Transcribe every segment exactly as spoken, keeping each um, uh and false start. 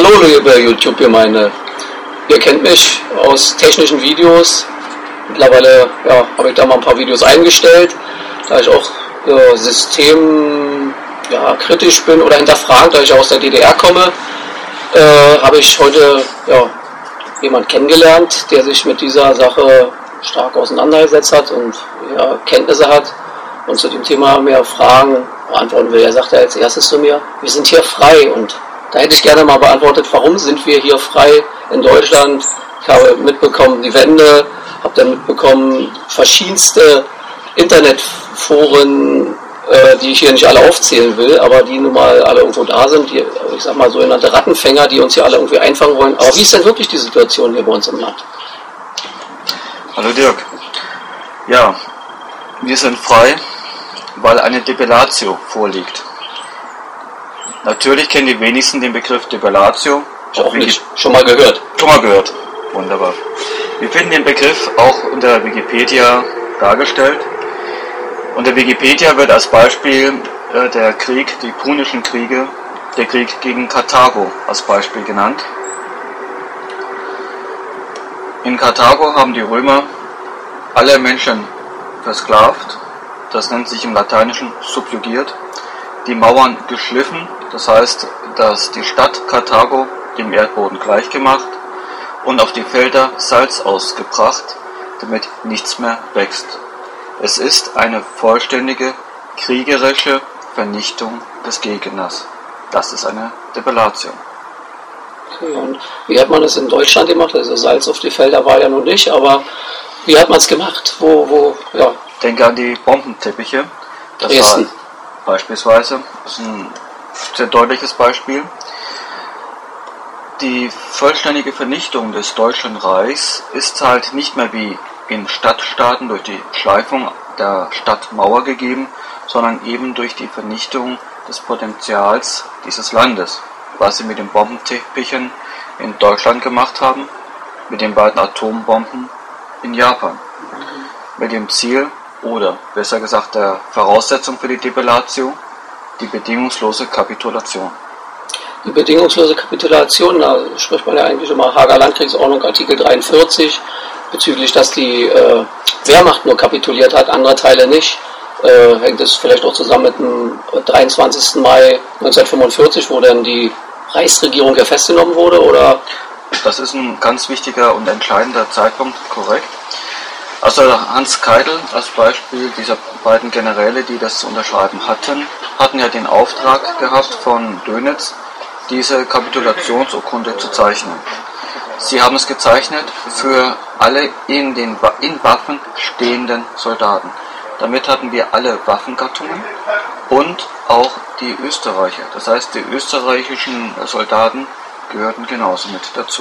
Hallo liebe YouTube-Gemeinde, ihr kennt mich aus technischen Videos. Mittlerweile ja, habe ich da mal ein paar Videos eingestellt, da ich auch äh, systemkritisch ja, bin oder hinterfragt, da ich aus der D D R komme, äh, habe ich heute ja, jemanden kennengelernt, der sich mit dieser Sache stark auseinandergesetzt hat und ja, Kenntnisse hat und zu dem Thema mehr Fragen beantworten will. Er sagte als erstes zu mir, wir sind hier frei, und da hätte ich gerne mal beantwortet, warum sind wir hier frei in Deutschland. Ich habe mitbekommen, die Wende, habe dann mitbekommen, verschiedenste Internetforen, äh, die ich hier nicht alle aufzählen will, aber die nun mal alle irgendwo da sind, die, ich sag mal, sogenannte Rattenfänger, die uns hier alle irgendwie einfangen wollen. Aber wie ist denn wirklich die Situation hier bei uns im Land? Hallo Dirk. Ja, wir sind frei, weil eine Depellatio vorliegt. Natürlich kennen die wenigsten den Begriff Depellatio. Ich auch nicht. Schon mal gehört. Schon mal gehört. Wunderbar. Wir finden den Begriff auch unter Wikipedia dargestellt. Unter Wikipedia wird als Beispiel äh, der Krieg, die Punischen Kriege, der Krieg gegen Karthago als Beispiel genannt. In Karthago haben die Römer alle Menschen versklavt, das nennt sich im Lateinischen subjugiert, die Mauern geschliffen, das heißt, dass die Stadt Karthago dem Erdboden gleichgemacht und auf die Felder Salz ausgebracht, damit nichts mehr wächst. Es ist eine vollständige kriegerische Vernichtung des Gegners. Das ist eine Depellatio. Okay, und wie hat man das in Deutschland gemacht? Also Salz auf die Felder war ja noch nicht, aber wie hat man es gemacht? Wo, wo, ja. Denke an die Bombenteppiche. Das Dresden. War beispielsweise, das ist ein sehr deutliches Beispiel. Die vollständige Vernichtung des Deutschen Reichs ist halt nicht mehr wie in Stadtstaaten durch die Schleifung der Stadtmauer gegeben, sondern eben durch die Vernichtung des Potenzials dieses Landes, was sie mit den Bombenteppichen in Deutschland gemacht haben, mit den beiden Atombomben in Japan. Mhm. Mit dem Ziel, oder besser gesagt der Voraussetzung für die Depellatio, die bedingungslose Kapitulation. Die bedingungslose Kapitulation, da spricht man ja eigentlich immer Haager Landkriegsordnung Artikel dreiundvierzig, bezüglich, dass die äh, Wehrmacht nur kapituliert hat, andere Teile nicht. Äh, hängt es vielleicht auch zusammen mit dem dreiundzwanzigsten Mai neunzehnhundertfünfundvierzig, wo dann die Reichsregierung ja festgenommen wurde, oder? Das ist ein ganz wichtiger und entscheidender Zeitpunkt, korrekt. Also Hans Keitel als Beispiel dieser beiden Generäle, die das zu unterschreiben hatten, hatten ja den Auftrag gehabt von Dönitz, diese Kapitulationsurkunde zu zeichnen. Sie haben es gezeichnet für alle in den in Waffen stehenden Soldaten. Damit hatten wir alle Waffengattungen und auch die Österreicher. Das heißt, die österreichischen Soldaten gehörten genauso mit dazu.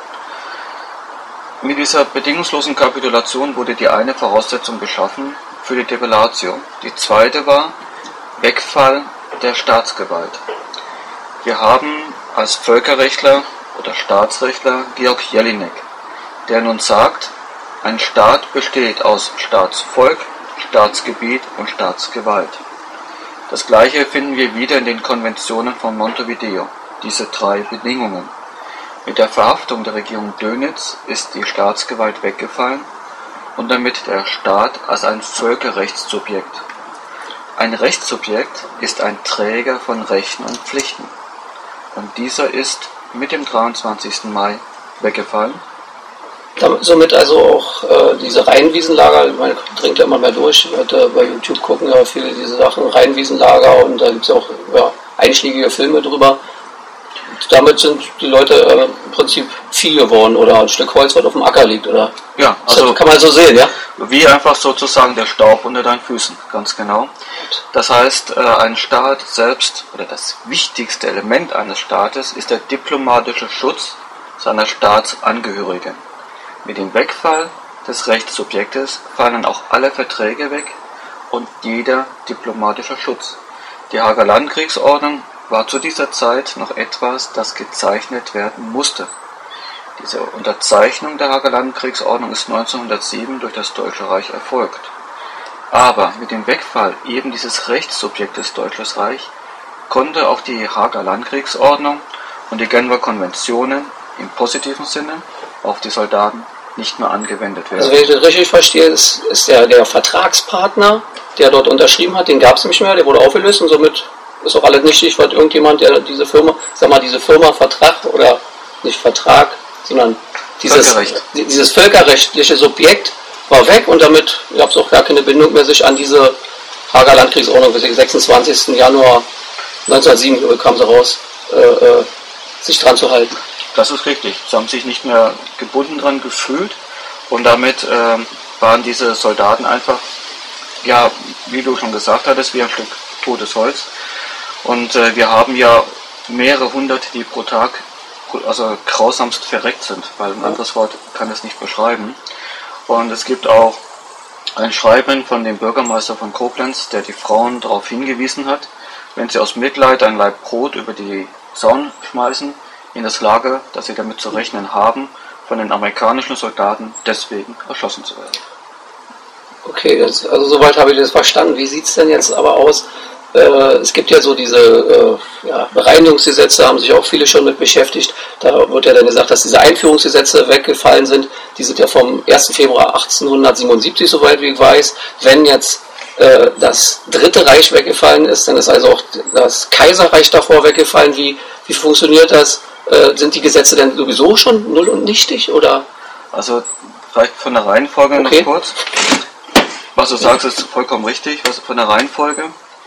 Mit dieser bedingungslosen Kapitulation wurde die eine Voraussetzung geschaffen für die Depellatio. Die zweite war Wegfall der Staatsgewalt. Wir haben als Völkerrechtler oder Staatsrechtler Georg Jelinek, der nun sagt, ein Staat besteht aus Staatsvolk, Staatsgebiet und Staatsgewalt. Das gleiche finden wir wieder in den Konventionen von Montevideo, diese drei Bedingungen. Mit der Verhaftung der Regierung Dönitz ist die Staatsgewalt weggefallen und damit der Staat als ein Völkerrechtssubjekt. Ein Rechtssubjekt ist ein Träger von Rechten und Pflichten. Und dieser ist mit dem dreiundzwanzigsten Mai weggefallen. Damit, somit also auch äh, diese Rheinwiesenlager, man dringt ja immer mehr durch, Leute bei YouTube gucken ja viele diese Sachen, Rheinwiesenlager, und da gibt es ja auch ja, einschlägige Filme drüber. Damit sind die Leute äh, im Prinzip Vieh geworden oder ein Stück Holz, was auf dem Acker liegt, oder? Ja, also das kann man so sehen, ja? Wie einfach sozusagen der Staub unter deinen Füßen, ganz genau. Das heißt, äh, ein Staat selbst, oder das wichtigste Element eines Staates, ist der diplomatische Schutz seiner Staatsangehörigen. Mit dem Wegfall des Rechtssubjektes fallen auch alle Verträge weg und jeder diplomatische Schutz. Die Haager Landkriegsordnung war zu dieser Zeit noch etwas, das gezeichnet werden musste. Diese Unterzeichnung der Haager Landkriegsordnung ist neunzehnhundertsieben durch das Deutsche Reich erfolgt. Aber mit dem Wegfall eben dieses Rechtssubjektes Deutsches Reich konnte auch die Haager Landkriegsordnung und die Genfer Konventionen im positiven Sinne auf die Soldaten nicht mehr angewendet werden. Also wenn ich das richtig verstehe, ist, ist der, der Vertragspartner, der dort unterschrieben hat, den gab es nicht mehr, der wurde aufgelöst und somit ist auch alles nichtig, weil irgendjemand, der diese Firma, sag mal, diese Firma Vertrag oder nicht Vertrag, sondern dieses, Völkerrecht. dieses völkerrechtliche Subjekt war weg und damit gab es auch gar keine Bindung mehr, sich an diese Haager Landkriegsordnung bis sechsundzwanzigsten Januar neunzehnhundertsieben kam sie raus, äh, äh, sich dran zu halten. Das ist richtig. Sie haben sich nicht mehr gebunden dran gefühlt und damit äh, waren diese Soldaten einfach, ja, wie du schon gesagt hattest, wie ein Stück totes Holz. Und äh, wir haben ja mehrere hundert, die pro Tag also grausamst verreckt sind, weil ein anderes Wort kann es nicht beschreiben. Und es gibt auch ein Schreiben von dem Bürgermeister von Koblenz, der die Frauen darauf hingewiesen hat, wenn sie aus Mitleid ein Laib Brot über die Zaun schmeißen, in das Lager, dass sie damit zu rechnen haben, von den amerikanischen Soldaten deswegen erschossen zu werden. Okay, das, also soweit habe ich das verstanden. Wie sieht es denn jetzt aber aus? Äh, es gibt ja so diese äh, ja, Bereinigungsgesetze, haben sich auch viele schon mit beschäftigt. Da wird ja dann gesagt, dass diese Einführungsgesetze weggefallen sind. Die sind ja vom ersten Februar achtzehnhundertsiebenundsiebzig, soweit wie ich weiß. Wenn jetzt äh, das Dritte Reich weggefallen ist, dann ist also auch das Kaiserreich davor weggefallen. Wie, wie funktioniert das? Äh, sind die Gesetze denn sowieso schon null und nichtig? Oder? Also vielleicht von der Reihenfolge okay. noch kurz. Was du sagst, ist vollkommen richtig. Was von der Reihenfolge.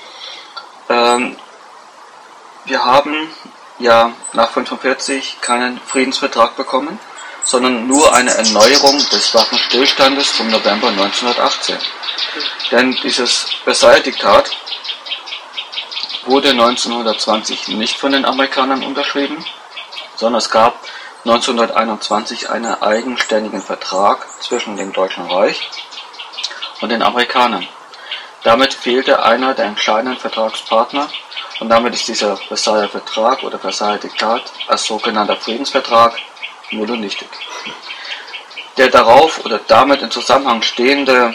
Ähm, wir haben ja nach fünfundvierzig keinen Friedensvertrag bekommen, sondern nur eine Erneuerung des Waffenstillstandes vom November neunzehnhundertachtzehn. Denn dieses Versailles-Diktat wurde neunzehnhundertzwanzig nicht von den Amerikanern unterschrieben, sondern es gab neunzehnhunderteinundzwanzig einen eigenständigen Vertrag zwischen dem Deutschen Reich und den Amerikanern. Damit fehlte einer der entscheidenden Vertragspartner und damit ist dieser Versailler Vertrag oder Versailler Diktat als sogenannter Friedensvertrag null und nichtig. Der darauf oder damit in Zusammenhang stehende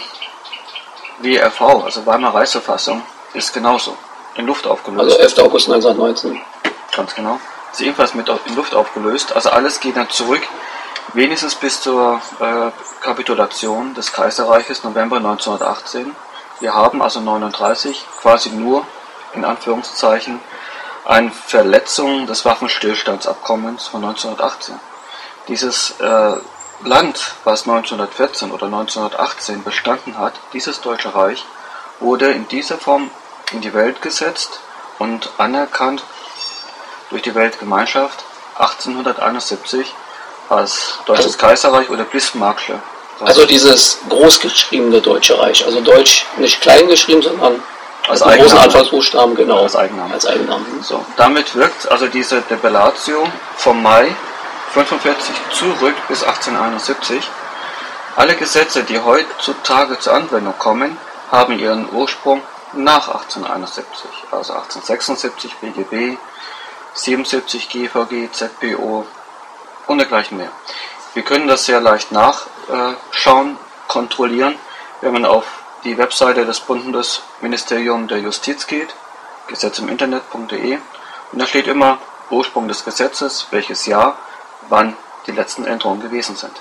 W R V, also Weimarer Reichsverfassung, ist genauso in Luft aufgelöst. Also elfter August neunzehnhundertneunzehn. Ganz genau. Ist ebenfalls mit in Luft aufgelöst. Also alles geht dann zurück, wenigstens bis zur äh, Kapitulation des Kaiserreiches November neunzehnhundertachtzehn. Wir haben also neununddreißig quasi nur, in Anführungszeichen, eine Verletzung des Waffenstillstandsabkommens von neunzehnhundertachtzehn. Dieses äh, Land, was neunzehnhundertvierzehn oder neunzehnhundertachtzehn bestanden hat, dieses Deutsche Reich, wurde in dieser Form in die Welt gesetzt und anerkannt durch die Weltgemeinschaft achtzehnhunderteinundsiebzig als Deutsches Kaiserreich oder Bismarckische. Also dieses großgeschriebene Deutsche Reich, also Deutsch nicht klein geschrieben, sondern als großen Anfangsbuchstaben, genau. Als Eigenname. Als Eigenname. So, damit wirkt also diese Debellatio vom Mai fünfundvierzig zurück bis achtzehnhunderteinundsiebzig. Alle Gesetze, die heutzutage zur Anwendung kommen, haben ihren Ursprung nach achtzehnhunderteinundsiebzig, also achtzehnhundertsechsundsiebzig B G B, siebenundsiebzig G V G, Z B O und dergleichen mehr. Wir können das sehr leicht nachschauen, kontrollieren, wenn man auf die Webseite des Bundesministeriums der Justiz geht, gesetz im Internet punkt de, und da steht immer Ursprung des Gesetzes, welches Jahr, wann die letzten Änderungen gewesen sind.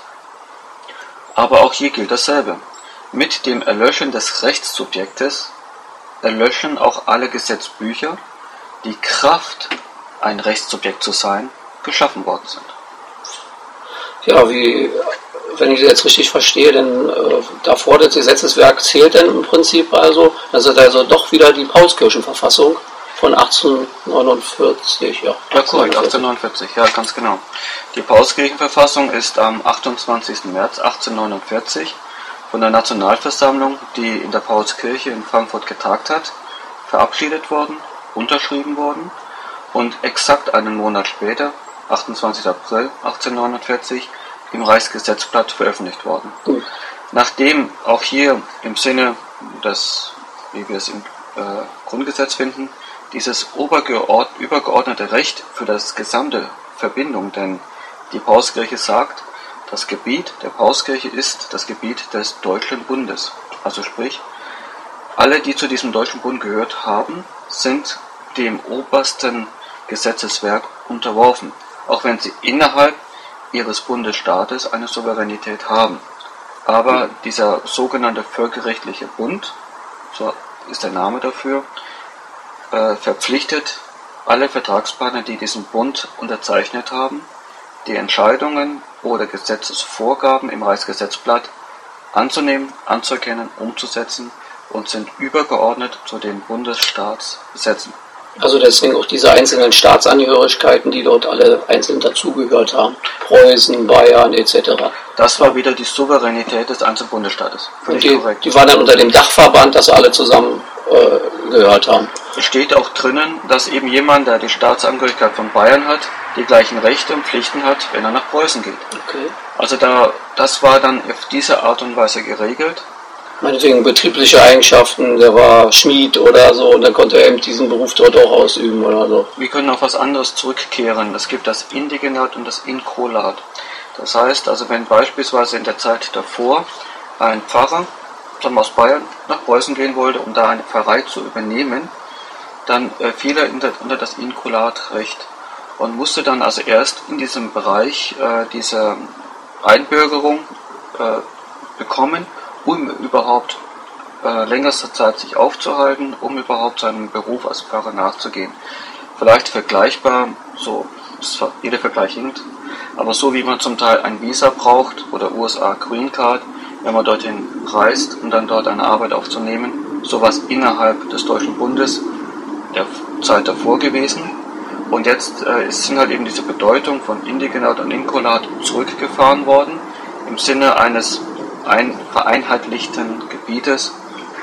Aber auch hier gilt dasselbe. Mit dem Erlöschen des Rechtssubjektes erlöschen auch alle Gesetzbücher, die Kraft, ein Rechtssubjekt zu sein, geschaffen worden sind. Ja, wie, wenn ich das jetzt richtig verstehe, denn äh, davor das Gesetzeswerk zählt dann im Prinzip also, das ist also doch wieder die Paulskirchenverfassung von achtzehnhundertneunundvierzig, ja. Ja, korrekt, achtzehnhundertneunundvierzig, ja, ganz genau. Die Paulskirchenverfassung ist am achtundzwanzigsten März achtzehnhundertneunundvierzig von der Nationalversammlung, die in der Paulskirche in Frankfurt getagt hat, verabschiedet worden, unterschrieben worden und exakt einen Monat später, achtundzwanzigsten April achtzehnhundertneunundvierzig, im Reichsgesetzblatt veröffentlicht worden. Mhm. Nachdem auch hier im Sinne des, wie wir es im äh, Grundgesetz finden, dieses übergeordnete Recht für das gesamte Verbindung, denn die Paulskirche sagt, das Gebiet der Paulskirche ist das Gebiet des Deutschen Bundes. Also sprich, alle, die zu diesem Deutschen Bund gehört haben, sind dem obersten Gesetzeswerk unterworfen, auch wenn sie innerhalb ihres Bundesstaates eine Souveränität haben. Aber dieser sogenannte völkerrechtliche Bund, so ist der Name dafür, äh, verpflichtet alle Vertragspartner, die diesen Bund unterzeichnet haben, die Entscheidungen oder Gesetzesvorgaben im Reichsgesetzblatt anzunehmen, anzuerkennen, umzusetzen und sind übergeordnet zu den Bundesstaatsgesetzen. Also deswegen auch diese einzelnen Staatsangehörigkeiten, die dort alle einzeln dazugehört haben. Preußen, Bayern et cetera. Das war wieder die Souveränität des einzelnen Bundesstaates. Und die, die waren dann unter dem Dachverband, dass alle zusammen äh, gehört haben. Es steht auch drinnen, dass eben jemand, der die Staatsangehörigkeit von Bayern hat, die gleichen Rechte und Pflichten hat, wenn er nach Preußen geht. Okay. Also da, das war dann auf diese Art und Weise geregelt. Meinetwegen betriebliche Eigenschaften, der war Schmied oder so und dann konnte er eben diesen Beruf dort auch ausüben oder so. Wir können auf was anderes zurückkehren. Es gibt das Indigenat und das Inkolat. Das heißt, also wenn beispielsweise in der Zeit davor ein Pfarrer sagen wir, aus Bayern nach Preußen gehen wollte, um da eine Pfarrei zu übernehmen, dann äh, fiel er unter, unter das Inkolatrecht und musste dann also erst in diesem Bereich äh, diese Einbürgerung äh, bekommen, um überhaupt äh, längere Zeit sich aufzuhalten, um überhaupt seinem Beruf als Pfarrer nachzugehen. Vielleicht vergleichbar, so ist zwar jeder Vergleich hinkt, aber so wie man zum Teil ein Visa braucht oder U S A Green Card, wenn man dorthin reist, um dann dort eine Arbeit aufzunehmen, sowas innerhalb des Deutschen Bundes der Zeit davor gewesen. Und jetzt äh, sind halt eben diese Bedeutung von Indigenat und Inkolat zurückgefahren worden, im Sinne eines ein vereinheitlichten Gebietes,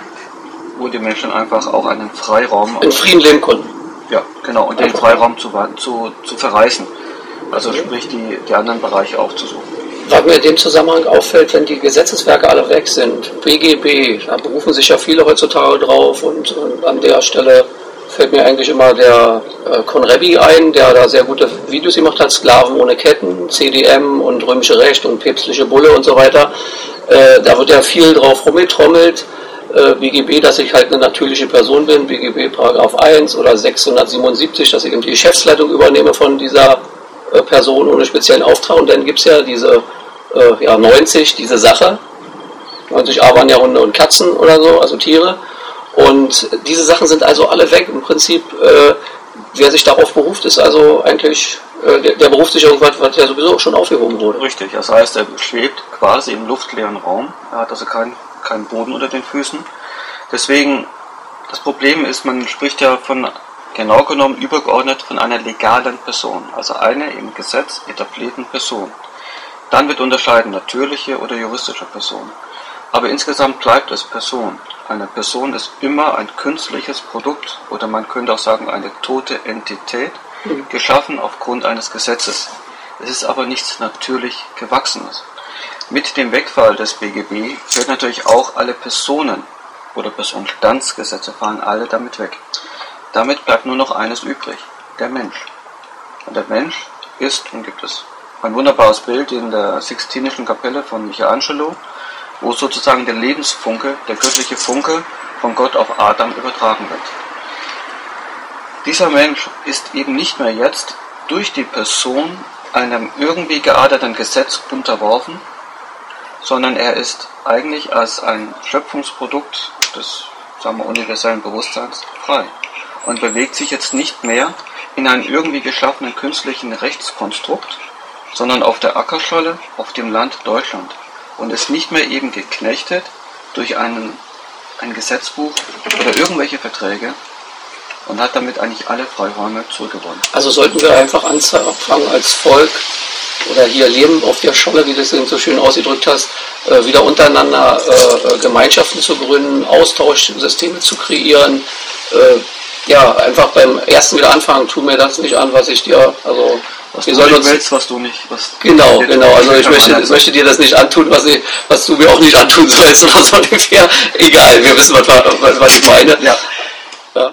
wo die Menschen einfach auch einen Freiraum... In Frieden leben konnten. Ja, genau, und den Freiraum zu, zu, zu verreißen. Also sprich, die, die anderen Bereiche aufzusuchen. Was mir in dem Zusammenhang auffällt, wenn die Gesetzeswerke alle weg sind, B G B, da berufen sich ja viele heutzutage drauf und, und an der Stelle fällt mir eigentlich immer der äh, Conrebi ein, der da sehr gute Videos gemacht hat, Sklaven ohne Ketten, C D M und römische Recht und päpstliche Bulle und so weiter. Äh, da wird ja viel drauf rumgetrommelt. Äh, B G B, dass ich halt eine natürliche Person bin, B G B Paragraph eins oder sechshundertsiebenundsiebzig, dass ich eben die Geschäftsleitung übernehme von dieser äh, Person ohne speziellen Auftrag. Und dann gibt es ja diese äh, ja, neunzig, diese Sache. neunzig A waren ja Hunde und Katzen oder so, also Tiere. Und diese Sachen sind also alle weg. Im Prinzip, äh, wer sich darauf beruft, ist also eigentlich, äh, der, der beruft sich irgendwas, was ja sowieso schon aufgehoben wurde. Richtig, das heißt, er schwebt quasi im luftleeren Raum. Er hat also keinen kein Boden unter den Füßen. Deswegen, das Problem ist, man spricht ja von, genau genommen, übergeordnet von einer legalen Person. Also einer im Gesetz etablierten Person. Dann wird unterscheiden, natürliche oder juristische Person. Aber insgesamt bleibt es Person. Eine Person ist immer ein künstliches Produkt oder man könnte auch sagen eine tote Entität, mhm. geschaffen aufgrund eines Gesetzes. Es ist aber nichts natürlich Gewachsenes. Mit dem Wegfall des B G B fällt natürlich auch alle Personen oder Personenstandsgesetze fallen alle damit weg. Damit bleibt nur noch eines übrig, der Mensch. Und der Mensch ist, und gibt es ein wunderbares Bild in der Sixtinischen Kapelle von Michelangelo, wo sozusagen der Lebensfunke, der göttliche Funke von Gott auf Adam übertragen wird. Dieser Mensch ist eben nicht mehr jetzt durch die Person einem irgendwie gearteten Gesetz unterworfen, sondern er ist eigentlich als ein Schöpfungsprodukt des, sagen wir, universellen Bewusstseins frei und bewegt sich jetzt nicht mehr in einem irgendwie geschaffenen künstlichen Rechtskonstrukt, sondern auf der Ackerscholle, auf dem Land Deutschland. Und ist nicht mehr eben geknechtet durch einen, ein Gesetzbuch oder irgendwelche Verträge und hat damit eigentlich alle Freiräume zurückgewonnen. Also sollten wir einfach anfangen als Volk oder hier leben auf der Scholle, wie du es so schön ausgedrückt hast, äh, wieder untereinander äh, Gemeinschaften zu gründen, Austauschsysteme zu kreieren. Äh, ja, einfach beim ersten wieder anfangen, tu mir das nicht an, was ich dir, also was wir du sollen nicht uns, willst, was du nicht, was genau, genau, also ich möchte, ich möchte dir das nicht antun, was, ich, was du mir auch nicht antun sollst oder so ungefähr. Egal, wir wissen, was, was, was ich meine. Ja.